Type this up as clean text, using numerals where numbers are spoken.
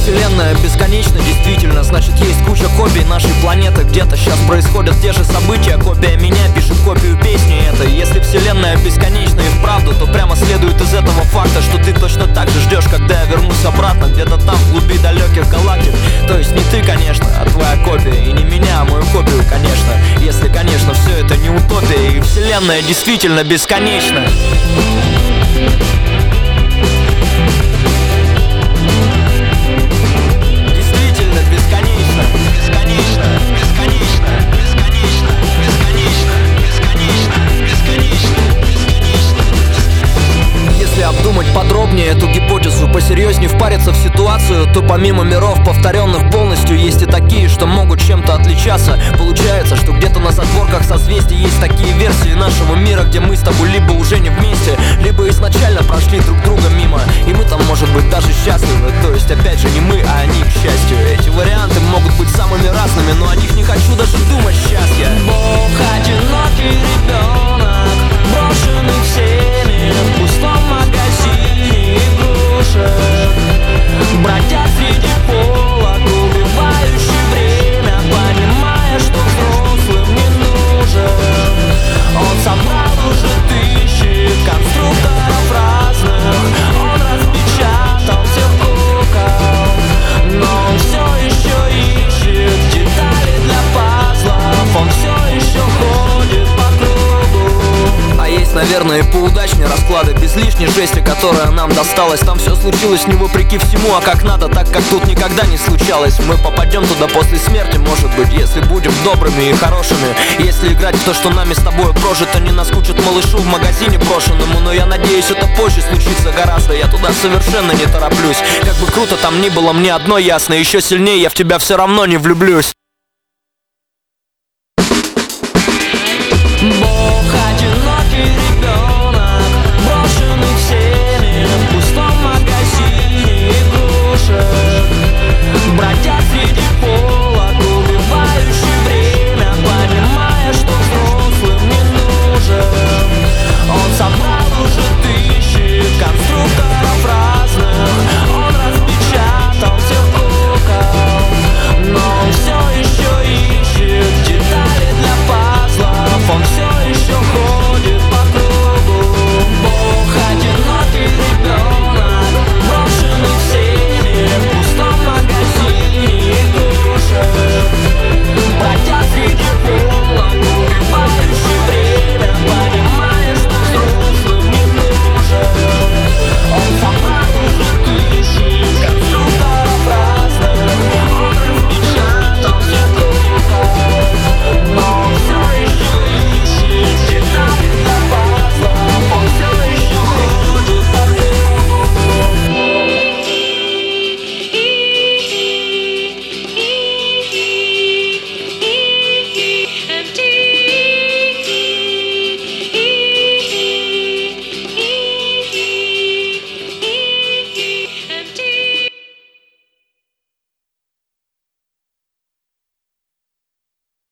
вселенная бесконечна, действительно, значит есть куча копий нашей планеты. Где-то сейчас происходят те же события. Копия меня пишет копию песни этой. Если вселенная бесконечна и вправду, то прямо следует из этого факта, что ты точно так же ждешь, когда я вернусь обратно, где-то там, в глуби далеких галактик. То есть не ты, конечно, а твоя копия. И не меня, а мою копию, конечно. Если, конечно, все это не утопия, и вселенная действительно бесконечна. Действительно бесконечно, бесконечно, бесконечно, бесконечно, бесконечно, бесконечно, бесконечно, бесконечно. Если обдумать подробнее эту гипотезу, посерьезнее впариться в ситуацию, то помимо миров, повторенных полностью, есть и такие, что могут чем-то отличаться. Получается, что где-то на задворках созвездий есть такие версии нашего мира, где мы с тобой либо уже не вместе, либо изначально прошли друг друга мимо, и мы там, может быть, даже счастливы. То есть, опять же, не мы, а они, к счастью. Эти варианты могут быть самыми разными, но о них не хочу даже думать сейчас я. Бог одинокий ребенок, брошенный всеми в пустом магазине игрушек, бродя среди полок, убивающий время, понимая, что взрослым не нужен. Он собрал уже тысячи конструкторов разных, он распечатал всех кукол, но он все еще ищет детали для пазлов, он все еще ходит по кругу. А есть, наверное, и поудачнее расклады, без лишней жести, которая нам досталась. Там все случилось не вопреки всему, а как надо, так как тут никогда не случалось. Мы попадем туда после смерти, может быть, если будем добрыми и хорошими. Если играть в то, что нами с тобой прожито, не наскучит малышу в магазине брошенному. Но я надеюсь, это позже случится гораздо, я туда совершенно не тороплюсь. Как бы круто там ни было, мне одно ясно: еще сильнее я в тебя все равно не влюблюсь.